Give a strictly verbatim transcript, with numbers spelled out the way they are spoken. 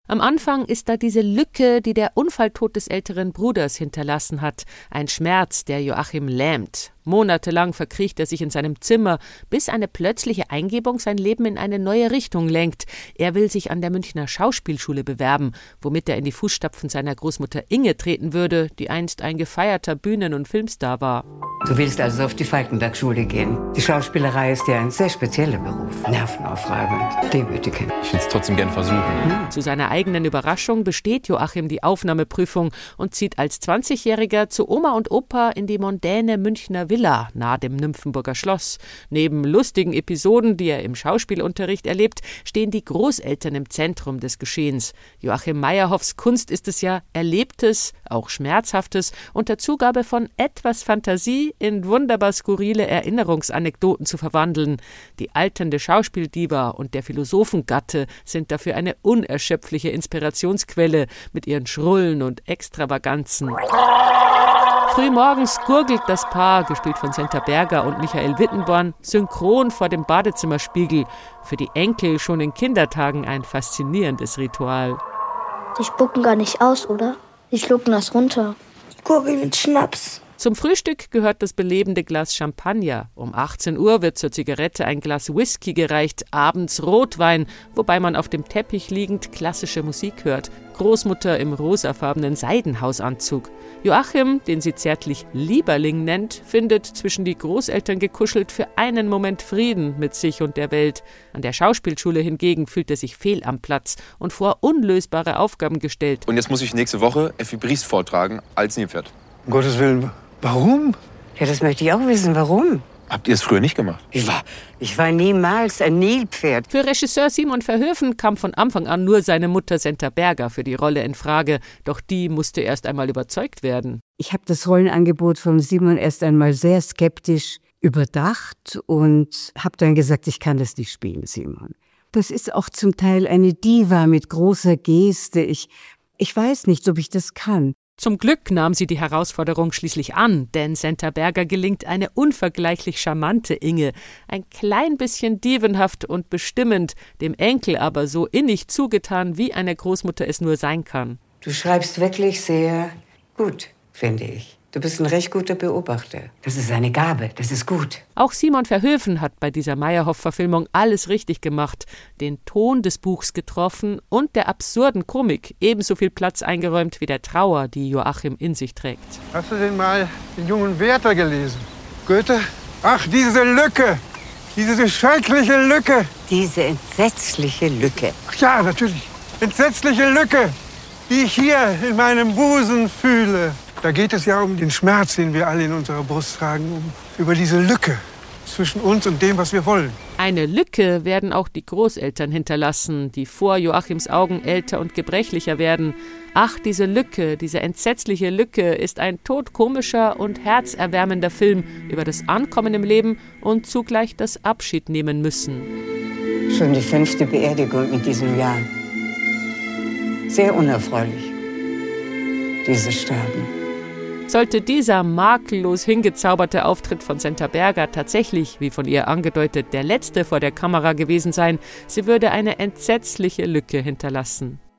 Am Anfang ist da diese Lücke, die der Unfalltod des älteren Bruders hinterlassen hat. Ein Schmerz, der Joachim lähmt. Monatelang verkriecht er sich in seinem Zimmer, bis eine plötzliche Eingebung sein Leben in eine neue Richtung lenkt. Er will sich an der Münchner Schauspielschule bewerben, womit er in die Fußstapfen seiner Großmutter Inge treten würde, die einst ein gefeierter Bühnen- und Filmstar war. Du willst also auf die Falkenberg-Schule gehen. Die Schauspielerei ist ja ein sehr spezieller Beruf. Nervenaufreibend, demütigend. Ich will es trotzdem gerne versuchen. Hm. Zu seiner eigenen Überraschung besteht Joachim die Aufnahmeprüfung und zieht als zwanzigjähriger zu Oma und Opa in die mondäne Münchner Villa nahe dem Nymphenburger Schloss. Neben lustigen Episoden, die er im Schauspielunterricht erlebt, stehen die Großeltern im Zentrum des Geschehens. Joachim Meyerhoffs Kunst ist es ja, Erlebtes, auch Schmerzhaftes, unter Zugabe von etwas Fantasie in wunderbar skurrile Erinnerungsanekdoten zu verwandeln. Die alternde Schauspieldiva und der Philosophengatte sind dafür eine unerschöpfliche Inspirationsquelle mit ihren Schrullen und Extravaganzen. Frühmorgens gurgelt das Paar, gespielt von Senta Berger und Michael Wittenborn, synchron vor dem Badezimmerspiegel. Für die Enkel schon in Kindertagen ein faszinierendes Ritual. Die spucken gar nicht aus, oder? Die schlucken das runter. Gurgeln mit Schnaps. Zum Frühstück gehört das belebende Glas Champagner. Um achtzehn Uhr wird zur Zigarette ein Glas Whisky gereicht, abends Rotwein, wobei man auf dem Teppich liegend klassische Musik hört. Großmutter im rosafarbenen Seidenhausanzug. Joachim, den sie zärtlich Lieberling nennt, findet zwischen die Großeltern gekuschelt für einen Moment Frieden mit sich und der Welt. An der Schauspielschule hingegen fühlt er sich fehl am Platz und vor unlösbare Aufgaben gestellt. Und jetzt muss ich nächste Woche Effi Briest vortragen als Nilpferd. Um Gottes Willen, warum? Ja, das möchte ich auch wissen, warum. Habt ihr es früher nicht gemacht? Ich war, ich war niemals ein Nilpferd. Für Regisseur Simon Verhoeven kam von Anfang an nur seine Mutter Senta Berger für die Rolle in Frage. Doch die musste erst einmal überzeugt werden. Ich habe das Rollenangebot von Simon erst einmal sehr skeptisch überdacht und habe dann gesagt, ich kann das nicht spielen, Simon. Das ist auch zum Teil eine Diva mit großer Geste. Ich, ich weiß nicht, ob ich das kann. Zum Glück nahm sie die Herausforderung schließlich an, denn Senta Berger gelingt eine unvergleichlich charmante Inge. Ein klein bisschen dievenhaft und bestimmend, dem Enkel aber so innig zugetan, wie eine Großmutter es nur sein kann. Du schreibst wirklich sehr gut, finde ich. Du bist ein recht guter Beobachter. Das ist eine Gabe, das ist gut. Auch Simon Verhoeven hat bei dieser Meyerhoff-Verfilmung alles richtig gemacht, den Ton des Buchs getroffen und der absurden Komik ebenso viel Platz eingeräumt wie der Trauer, die Joachim in sich trägt. Hast du denn mal den jungen Werther gelesen? Goethe? Ach, diese Lücke! Diese schreckliche Lücke! Diese entsetzliche Lücke. Ja, natürlich. Entsetzliche Lücke, die ich hier in meinem Busen fühle. Da geht es ja um den Schmerz, den wir alle in unserer Brust tragen, um, über diese Lücke zwischen uns und dem, was wir wollen. Eine Lücke werden auch die Großeltern hinterlassen, die vor Joachims Augen älter und gebrechlicher werden. Ach, diese Lücke, diese entsetzliche Lücke ist ein todkomischer und herzerwärmender Film über das Ankommen im Leben und zugleich das Abschied nehmen müssen. Schon die fünfte Beerdigung in diesem Jahr. Sehr unerfreulich, dieses Sterben. Sollte dieser makellos hingezauberte Auftritt von Senta Berger tatsächlich, wie von ihr angedeutet, der letzte vor der Kamera gewesen sein, sie würde eine entsetzliche Lücke hinterlassen.